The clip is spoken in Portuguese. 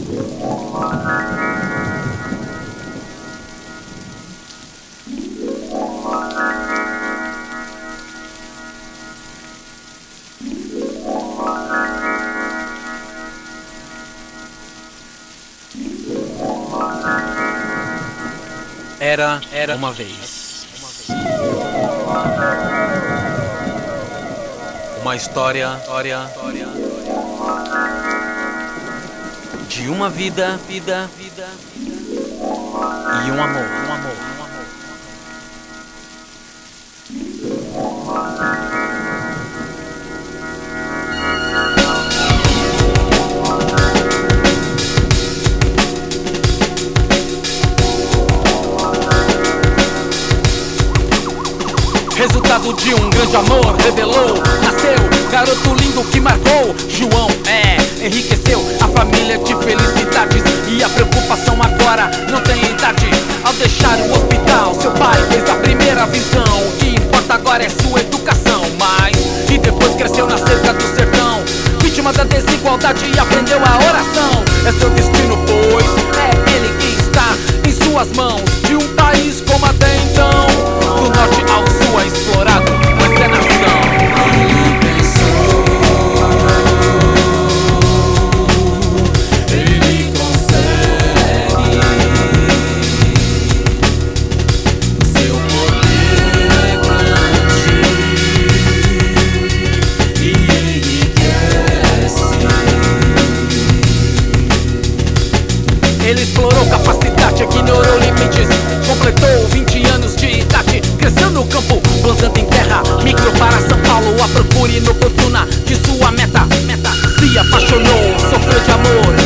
Era uma vez uma história de uma vida e um amor. Resultado de um grande amor, revelou, nasceu, garoto lindo que marcou. João, enriqueceu a família de felicidades. E a preocupação agora não tem idade. Ao deixar o hospital, seu pai fez a primeira visão. O que importa agora é sua educação. Mas, e depois cresceu na cerca do sertão, vítima da desigualdade e aprendeu a oração. É seu destino, pois é ele que está em suas mãos. De um país como até então, do norte ao sul é explorado, mas é nação. Ele pensou, ele consegue. Seu poder é grande e ele cresce. Ele explorou capacidade, ignorou limites, completou 20 anos de idade. Cresceu no campo, plantando em terra, migrou para São Paulo à procura inoportuna de sua meta. Se apaixonou, sofreu de amor,